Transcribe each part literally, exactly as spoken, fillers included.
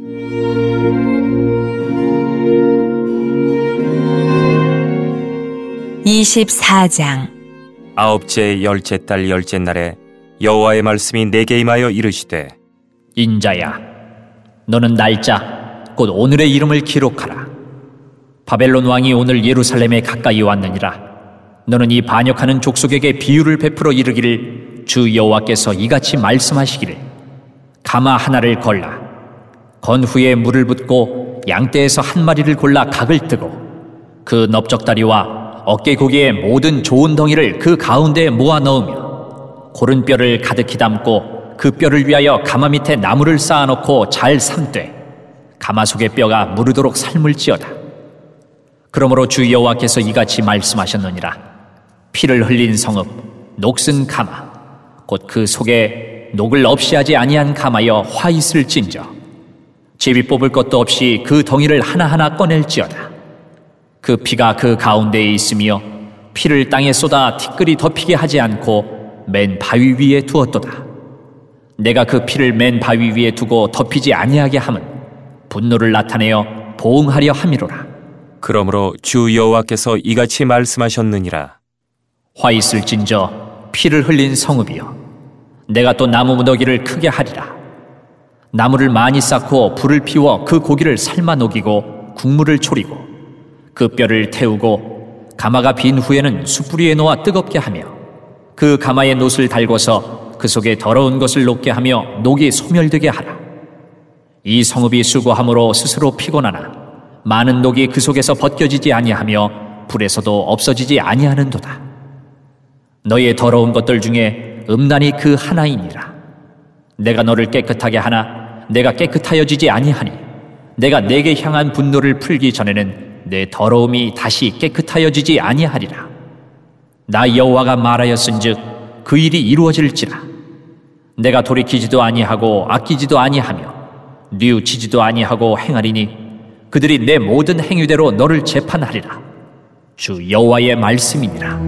이십사 장. 아홉째 열째 달 열째 날에 여호와의 말씀이 내게 임하여 이르시되, 인자야, 너는 날짜 곧 오늘의 이름을 기록하라. 바벨론 왕이 오늘 예루살렘에 가까이 왔느니라. 너는 이 반역하는 족속에게 비유를 베풀어 이르기를, 주 여호와께서 이같이 말씀하시기를, 가마 하나를 걸라. 건 후에 물을 붓고 양떼에서 한 마리를 골라 각을 뜨고 그 넓적다리와 어깨 고기의 모든 좋은 덩이를 그 가운데에 모아 넣으며 고른 뼈를 가득히 담고 그 뼈를 위하여 가마 밑에 나무를 쌓아놓고 잘 삶되 가마 속의 뼈가 무르도록 삶을지어다. 그러므로 주 여호와께서 이같이 말씀하셨느니라. 피를 흘린 성읍 녹슨 가마 곧 그 속에 녹을 없이 하지 아니한 가마여 화 있을진저 제비 뽑을 것도 없이 그 덩이를 하나하나 꺼낼지어다. 그 피가 그 가운데에 있으며 피를 땅에 쏟아 티끌이 덮이게 하지 않고 맨 바위 위에 두었도다. 내가 그 피를 맨 바위 위에 두고 덮이지 아니하게 함은 분노를 나타내어 보응하려 함이로라. 그러므로 주 여호와께서 이같이 말씀하셨느니라. 화 있을진저 피를 흘린 성읍이여, 내가 또 나무 무더기를 크게 하리라. 나무를 많이 쌓고 불을 피워 그 고기를 삶아 녹이고 국물을 초리고 그 뼈를 태우고 가마가 빈 후에는 숯불 위에 놓아 뜨겁게 하며 그 가마에 놋을 달궈서 그 속에 더러운 것을 녹게 하며 녹이 소멸되게 하라. 이 성읍이 수고함으로 스스로 피곤하나 많은 녹이 그 속에서 벗겨지지 아니하며 불에서도 없어지지 아니하는도다. 너의 더러운 것들 중에 음란이 그 하나이니라. 내가 너를 깨끗하게 하나 내가 깨끗하여지지 아니하니 내가 내게 향한 분노를 풀기 전에는 내 더러움이 다시 깨끗하여지지 아니하리라. 나 여호와가 말하였은즉 그 일이 이루어질지라. 내가 돌이키지도 아니하고 아끼지도 아니하며 뉘우치지도 아니하고 행하리니 그들이 내 모든 행위대로 너를 재판하리라. 주 여호와의 말씀이니라.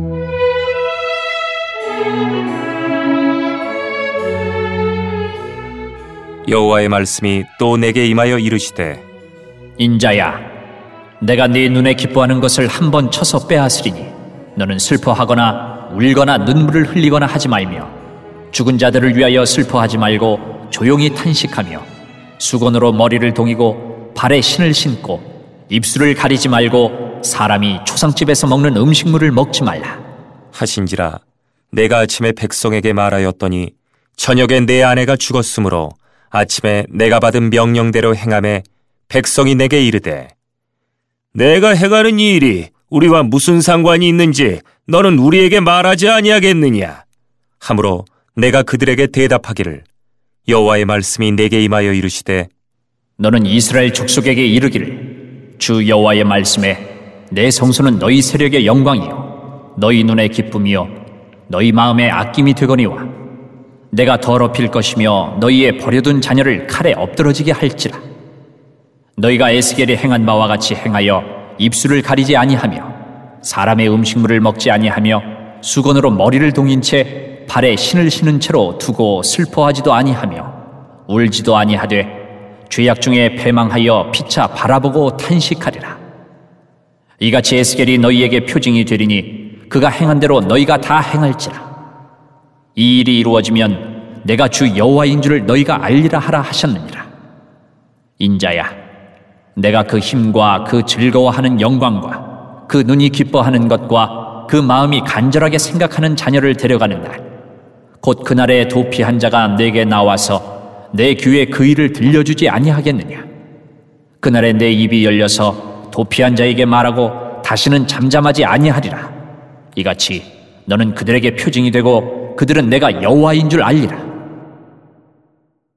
여호와의 말씀이 또 내게 임하여 이르시되, 인자야, 내가 네 눈에 기뻐하는 것을 한 번 쳐서 빼앗으리니 너는 슬퍼하거나 울거나 눈물을 흘리거나 하지 말며 죽은 자들을 위하여 슬퍼하지 말고 조용히 탄식하며 수건으로 머리를 동이고 발에 신을 신고 입술을 가리지 말고 사람이 초상집에서 먹는 음식물을 먹지 말라 하신지라. 내가 아침에 백성에게 말하였더니 저녁에 내 아내가 죽었으므로 아침에 내가 받은 명령대로 행하매 백성이 내게 이르되, 내가 행하는 이 일이 우리와 무슨 상관이 있는지 너는 우리에게 말하지 아니하겠느냐 하므로 내가 그들에게 대답하기를, 여호와의 말씀이 내게 임하여 이르시되, 너는 이스라엘 족속에게 이르기를, 주 여호와의 말씀에 내 성소는 너희 세력의 영광이요 너희 눈의 기쁨이요 너희 마음의 아낌이 되거니와 내가 더럽힐 것이며 너희의 버려둔 자녀를 칼에 엎드러지게 할지라. 너희가 에스겔이 행한 바와 같이 행하여 입술을 가리지 아니하며 사람의 음식물을 먹지 아니하며 수건으로 머리를 동인 채 발에 신을 신은 채로 두고 슬퍼하지도 아니하며 울지도 아니하되 죄악 중에 패망하여 피차 바라보고 탄식하리라. 이같이 에스겔이 너희에게 표징이 되리니 그가 행한 대로 너희가 다 행할지라. 이 일이 이루어지면 내가 주 여호와인 줄을 너희가 알리라 하라 하셨느니라. 인자야, 내가 그 힘과 그 즐거워하는 영광과 그 눈이 기뻐하는 것과 그 마음이 간절하게 생각하는 자녀를 데려가는 날, 곧 그날에 도피한 자가 내게 나와서 내 귀에 그 일을 들려주지 아니하겠느냐. 그날에 내 입이 열려서 도피한 자에게 말하고 다시는 잠잠하지 아니하리라. 이같이 너는 그들에게 표징이 되고 그들은 내가 여호와인 줄 알리라.